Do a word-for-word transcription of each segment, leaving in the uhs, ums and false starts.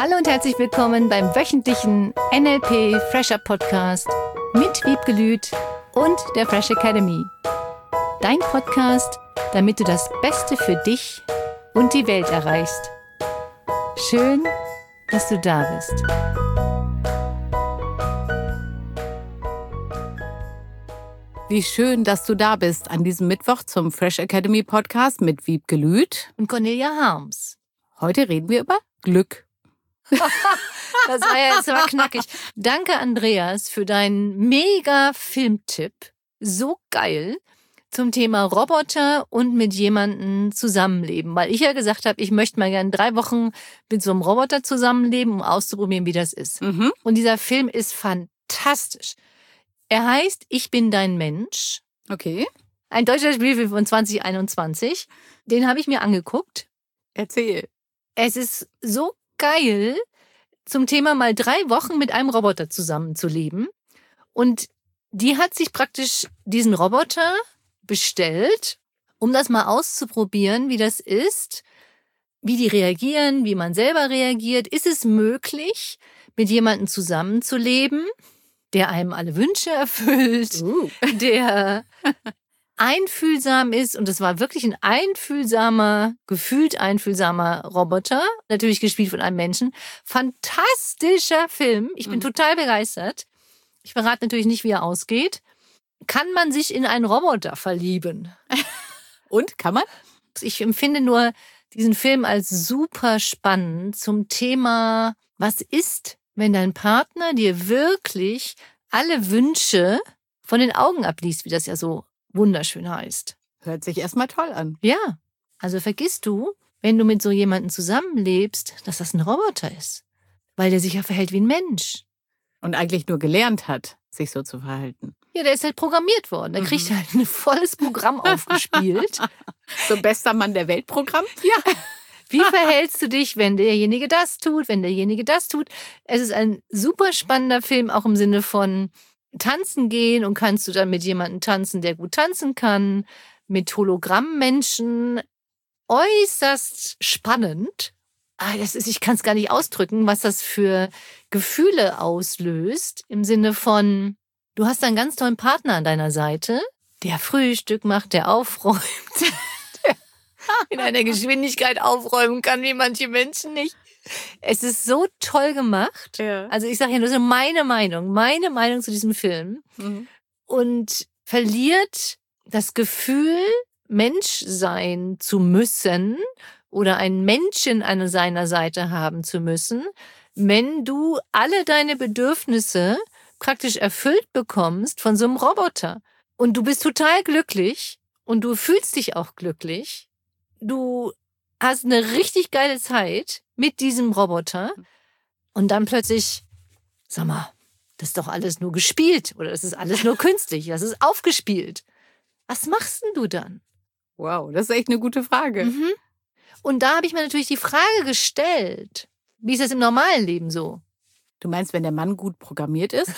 Hallo und herzlich willkommen beim wöchentlichen N L P Fresher Podcast mit Wiebke Lüth und der Fresh Academy. Dein Podcast, damit du das Beste für dich und die Welt erreichst. Schön, dass du da bist. Wie schön, dass du da bist an diesem Mittwoch zum Fresh Academy Podcast mit Wiebke Lüth und Cornelia Harms. Heute reden wir über Glück. Das war ja jetzt aber knackig. Danke, Andreas, für deinen mega Filmtipp. So geil zum Thema Roboter und mit jemandem zusammenleben. Weil ich ja gesagt habe, ich möchte mal gerne drei Wochen mit so einem Roboter zusammenleben, um auszuprobieren, wie das ist. Mhm. Und dieser Film ist fantastisch. Er heißt Ich bin dein Mensch. Okay. Ein deutscher Spielfilm von zwanzig einundzwanzig. Den habe ich mir angeguckt. Erzähl. Es ist so geil, zum Thema mal drei Wochen mit einem Roboter zusammenzuleben. Und die hat sich praktisch diesen Roboter bestellt, um das mal auszuprobieren, wie das ist, wie die reagieren, wie man selber reagiert. Ist es möglich, mit jemandem zusammenzuleben, der einem alle Wünsche erfüllt, Uh. der einfühlsam ist, und es war wirklich ein einfühlsamer, gefühlt einfühlsamer Roboter, natürlich gespielt von einem Menschen. Fantastischer Film. Ich bin mhm. total begeistert. Ich verrate natürlich nicht, wie er ausgeht. Kann man sich in einen Roboter verlieben? Und? Kann man? Ich empfinde nur diesen Film als super spannend zum Thema, was ist, wenn dein Partner dir wirklich alle Wünsche von den Augen abliest, wie das ja so wunderschön heißt. Hört sich erstmal toll an. Ja, also vergisst du, wenn du mit so jemandem zusammenlebst, dass das ein Roboter ist. Weil der sich ja verhält wie ein Mensch. Und eigentlich nur gelernt hat, sich so zu verhalten. Ja, der ist halt programmiert worden. Der kriegt mhm. halt ein volles Programm aufgespielt. So bester Mann der Welt-Programm? Ja. Wie verhältst du dich, wenn derjenige das tut, wenn derjenige das tut? Es ist ein super spannender Film, auch im Sinne von tanzen gehen, und kannst du dann mit jemandem tanzen, der gut tanzen kann, mit Hologrammmenschen. Äußerst spannend. Ah, das ist, ich kann es gar nicht ausdrücken, was das für Gefühle auslöst, im Sinne von, du hast einen ganz tollen Partner an deiner Seite, der Frühstück macht, der aufräumt, der in einer Geschwindigkeit aufräumen kann, wie manche Menschen nicht. Es ist so toll gemacht. Ja. Also ich sage ja nur so meine Meinung, meine Meinung zu diesem Film. Mhm. Und verliert das Gefühl, Mensch sein zu müssen oder einen Menschen an seiner Seite haben zu müssen, wenn du alle deine Bedürfnisse praktisch erfüllt bekommst von so einem Roboter. Und du bist total glücklich und du fühlst dich auch glücklich. Du hast eine richtig geile Zeit mit diesem Roboter und dann plötzlich, sag mal, das ist doch alles nur gespielt oder das ist alles nur künstlich, das ist aufgespielt. Was machst denn du dann? Wow, das ist echt eine gute Frage. Mhm. Und da habe ich mir natürlich die Frage gestellt, wie ist das im normalen Leben so? Du meinst, wenn der Mann gut programmiert ist?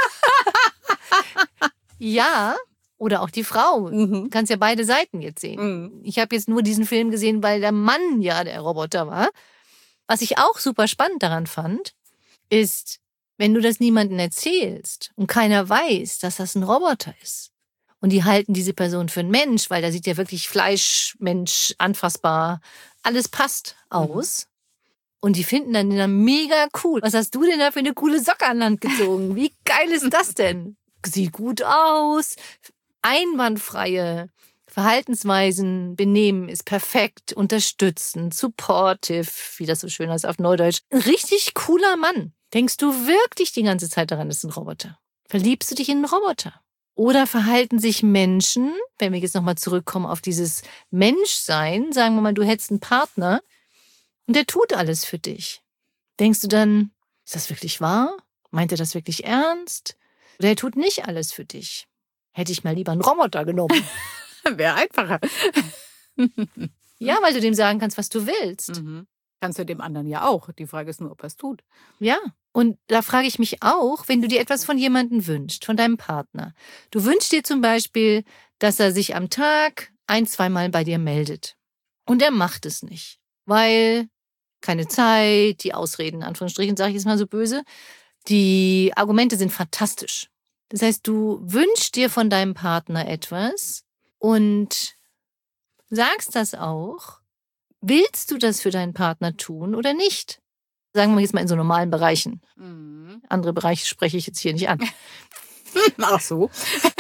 Ja. Oder auch die Frau. Mhm. Du kannst ja beide Seiten jetzt sehen. Mhm. Ich habe jetzt nur diesen Film gesehen, weil der Mann ja der Roboter war. Was ich auch super spannend daran fand, ist, wenn du das niemandem erzählst und keiner weiß, dass das ein Roboter ist. Und die halten diese Person für einen Mensch, weil da sieht ja wirklich Fleisch, Mensch, anfassbar, alles passt aus. Mhm. Und die finden dann, dann mega cool. Was hast du denn da für eine coole Socke an Land gezogen? Wie geil ist das denn? Sieht gut aus. Einwandfreie Verhaltensweisen, Benehmen ist perfekt, unterstützend, supportive, wie das so schön heißt auf Neudeutsch. Ein richtig cooler Mann. Denkst du wirklich die ganze Zeit daran, das ist ein Roboter? Verliebst du dich in einen Roboter? Oder verhalten sich Menschen, wenn wir jetzt nochmal zurückkommen auf dieses Menschsein, sagen wir mal, du hättest einen Partner und der tut alles für dich. Denkst du dann, ist das wirklich wahr? Meint er das wirklich ernst? Oder er tut nicht alles für dich? Hätte ich mal lieber einen Roboter genommen. Wäre einfacher. Ja, weil du dem sagen kannst, was du willst. Mhm. Kannst du dem anderen ja auch. Die Frage ist nur, ob er es tut. Ja, und da frage ich mich auch, wenn du dir etwas von jemandem wünschst, von deinem Partner. Du wünschst dir zum Beispiel, dass er sich am Tag ein-, zweimal bei dir meldet. Und er macht es nicht, weil keine Zeit, die Ausreden, in Anführungsstrichen, sage ich jetzt mal so böse. Die Argumente sind fantastisch. Das heißt, du wünschst dir von deinem Partner etwas und sagst das auch. Willst du das für deinen Partner tun oder nicht? Sagen wir jetzt mal in so normalen Bereichen. Mhm. Andere Bereiche spreche ich jetzt hier nicht an. Ach so.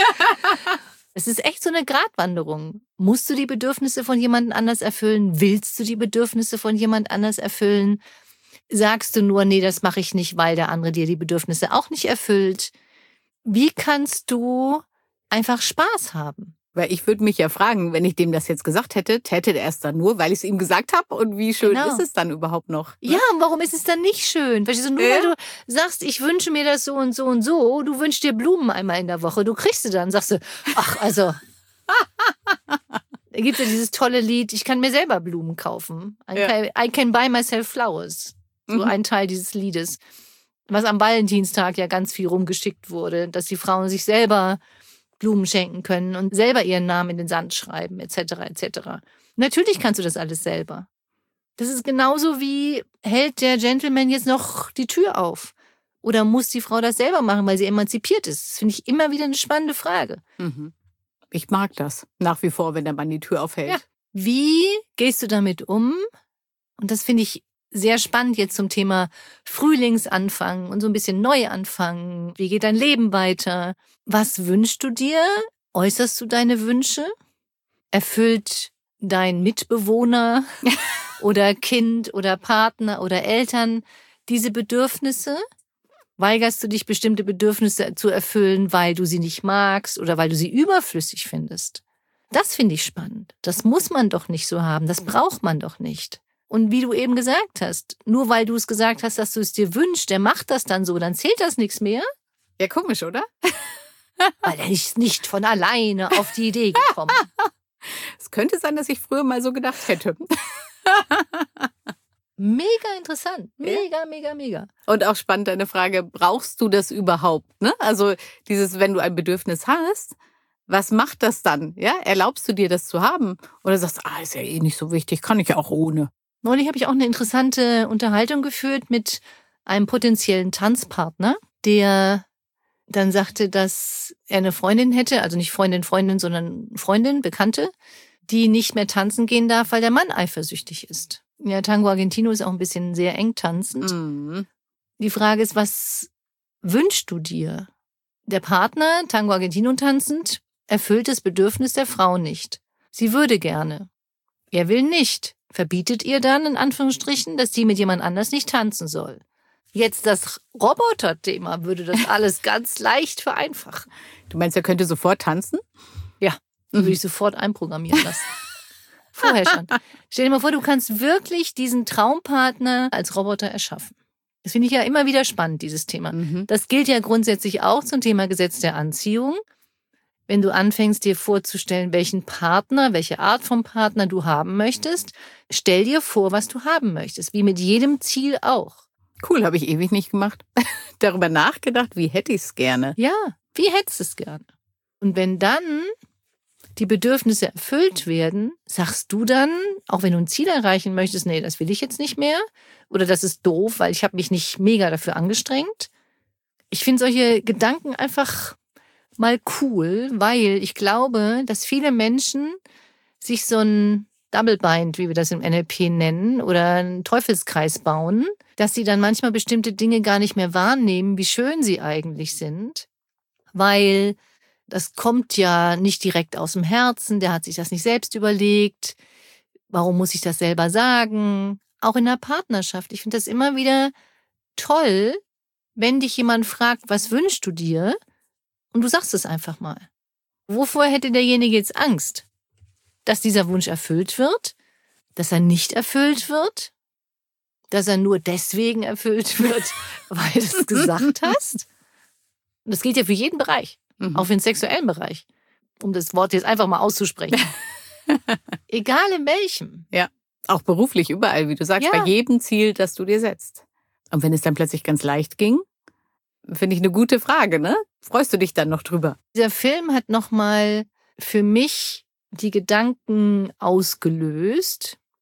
Es ist echt so eine Gratwanderung. Musst du die Bedürfnisse von jemand anders erfüllen? Willst du die Bedürfnisse von jemand anders erfüllen? Sagst du nur, nee, das mache ich nicht, weil der andere dir die Bedürfnisse auch nicht erfüllt? Wie kannst du einfach Spaß haben? Weil ich würde mich ja fragen, wenn ich dem das jetzt gesagt hätte, täte der es dann nur, weil ich es ihm gesagt habe? Und wie schön Genau. ist es dann überhaupt noch? Ne? Ja, und warum ist es dann nicht schön? Verstehst du, nur Ja. weil du sagst, ich wünsche mir das so und so und so, du wünschst dir Blumen einmal in der Woche, du kriegst sie dann, sagst du, ach, also. Da gibt es ja dieses tolle Lied, ich kann mir selber Blumen kaufen. I, Ja. can, I can buy myself flowers. So Mhm. ein Teil dieses Liedes. Was am Valentinstag ja ganz viel rumgeschickt wurde, dass die Frauen sich selber Blumen schenken können und selber ihren Namen in den Sand schreiben, et cetera et cetera. Natürlich kannst du das alles selber. Das ist genauso wie, hält der Gentleman jetzt noch die Tür auf? Oder muss die Frau das selber machen, weil sie emanzipiert ist? Das finde ich immer wieder eine spannende Frage. Mhm. Ich mag das nach wie vor, wenn der Mann die Tür aufhält. Ja. Wie gehst du damit um? Und das finde ich sehr spannend jetzt zum Thema Frühlingsanfang und so ein bisschen Neuanfang. Wie geht dein Leben weiter? Was wünschst du dir? Äußerst du deine Wünsche? Erfüllt dein Mitbewohner oder Kind oder Partner oder Eltern diese Bedürfnisse? Weigerst du dich, bestimmte Bedürfnisse zu erfüllen, weil du sie nicht magst oder weil du sie überflüssig findest? Das finde ich spannend. Das muss man doch nicht so haben. Das braucht man doch nicht. Und wie du eben gesagt hast, nur weil du es gesagt hast, dass du es dir wünschst, der macht das dann so, dann zählt das nichts mehr, Ja, komisch, oder? weil er ist nicht von alleine auf die Idee gekommen. Es könnte sein, dass ich früher mal so gedacht hätte. Mega interessant. Mega, mega, mega. Und auch spannend deine Frage, brauchst du das überhaupt? Ne? Also dieses, wenn du ein Bedürfnis hast, was macht das dann? Ja, erlaubst du dir das zu haben? Oder sagst du, ah, ist ja eh nicht so wichtig, kann ich ja auch ohne. Neulich habe ich auch eine interessante Unterhaltung geführt mit einem potenziellen Tanzpartner, der dann sagte, dass er eine Freundin hätte, also nicht Freundin, Freundin, sondern Freundin, Bekannte, die nicht mehr tanzen gehen darf, weil der Mann eifersüchtig ist. Ja, Tango Argentino ist auch ein bisschen sehr eng tanzend. Mhm. Die Frage ist, was wünschst du dir? Der Partner, Tango Argentino tanzend, erfüllt das Bedürfnis der Frau nicht. Sie würde gerne. Er will nicht. Verbietet ihr dann, in Anführungsstrichen, dass sie mit jemand anders nicht tanzen soll. Jetzt das Roboter-Thema würde das alles ganz leicht vereinfachen. Du meinst, er könnte sofort tanzen? Ja, würde ich sofort einprogrammieren lassen. Vorher schon. Stell dir mal vor, du kannst wirklich diesen Traumpartner als Roboter erschaffen. Das finde ich ja immer wieder spannend, dieses Thema. Mhm. Das gilt ja grundsätzlich auch zum Thema Gesetz der Anziehung. Wenn du anfängst, dir vorzustellen, welchen Partner, welche Art von Partner du haben möchtest, stell dir vor, was du haben möchtest. Wie mit jedem Ziel auch. Cool, habe ich ewig nicht gemacht. Darüber nachgedacht, wie hätte ich es gerne. Ja, wie hättest du es gerne? Und wenn dann die Bedürfnisse erfüllt werden, sagst du dann, auch wenn du ein Ziel erreichen möchtest, nee, das will ich jetzt nicht mehr. Oder das ist doof, weil ich habe mich nicht mega dafür angestrengt. Ich finde solche Gedanken einfach mal cool, weil ich glaube, dass viele Menschen sich so ein Double Bind, wie wir das im N L P nennen, oder einen Teufelskreis bauen, dass sie dann manchmal bestimmte Dinge gar nicht mehr wahrnehmen, wie schön sie eigentlich sind, weil das kommt ja nicht direkt aus dem Herzen, der hat sich das nicht selbst überlegt. Warum muss ich das selber sagen? Auch in der Partnerschaft. Ich finde das immer wieder toll, wenn dich jemand fragt, was wünschst du dir? Und du sagst es einfach mal. Wovor hätte derjenige jetzt Angst? Dass dieser Wunsch erfüllt wird? Dass er nicht erfüllt wird? Dass er nur deswegen erfüllt wird, weil du es gesagt hast? Und das gilt ja für jeden Bereich. Mhm. Auch für den sexuellen Bereich. Um das Wort jetzt einfach mal auszusprechen. Egal in welchem. Ja, auch beruflich, überall, wie du sagst, Ja. bei jedem Ziel, das du dir setzt. Und wenn es dann plötzlich ganz leicht ging, finde ich eine gute Frage, ne? Freust du dich dann noch drüber? Dieser Film hat nochmal für mich die Gedanken ausgelöst.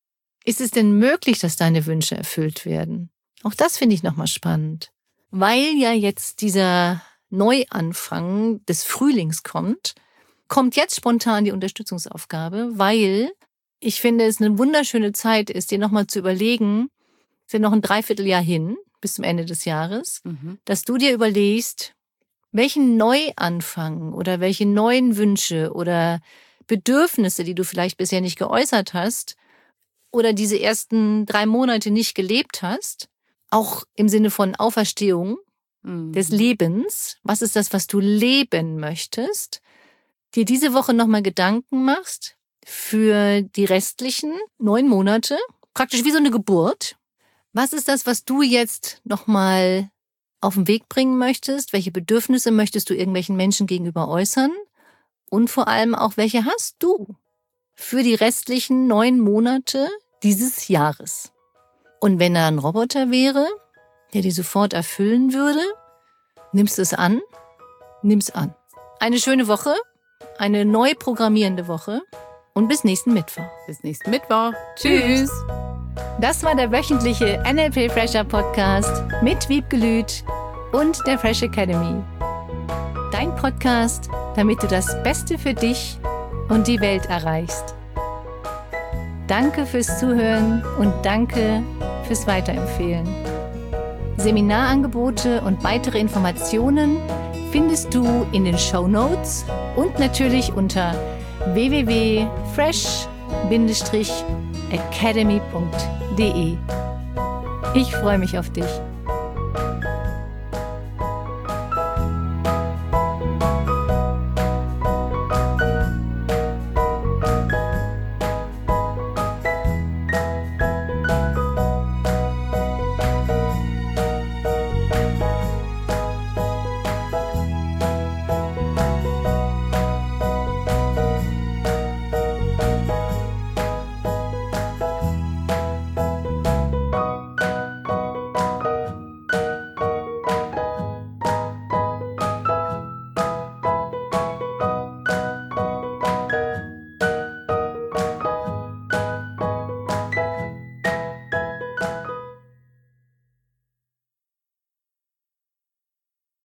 Ist es denn möglich, dass deine Wünsche erfüllt werden? Auch das finde ich nochmal spannend. Weil ja jetzt dieser Neuanfang des Frühlings kommt, kommt jetzt spontan die Unterstützungsaufgabe, weil ich finde, es eine wunderschöne Zeit ist, dir nochmal zu überlegen, es ist ja noch ein Dreivierteljahr hin, bis zum Ende des Jahres, mhm. dass du dir überlegst, welchen Neuanfang oder welche neuen Wünsche oder Bedürfnisse, die du vielleicht bisher nicht geäußert hast oder diese ersten drei Monate nicht gelebt hast, auch im Sinne von Auferstehung mhm. des Lebens, was ist das, was du leben möchtest, dir diese Woche nochmal Gedanken machst für die restlichen neun Monate, praktisch wie so eine Geburt. Was ist das, was du jetzt nochmal auf den Weg bringen möchtest? Welche Bedürfnisse möchtest du irgendwelchen Menschen gegenüber äußern? Und vor allem auch, welche hast du für die restlichen neun Monate dieses Jahres? Und wenn da ein Roboter wäre, der die sofort erfüllen würde, nimmst du es an? Nimm's an. Eine schöne Woche, eine neu programmierende Woche und bis nächsten Mittwoch. Bis nächsten Mittwoch. Tschüss. Das war der wöchentliche N L P Fresher Podcast mit Wiebke Lüth und der Fresh Academy. Dein Podcast, damit du das Beste für dich und die Welt erreichst. Danke fürs Zuhören und danke fürs Weiterempfehlen. Seminarangebote und weitere Informationen findest du in den Shownotes und natürlich unter w w w punkt fresh academy punkt d e. Ich freue mich auf dich.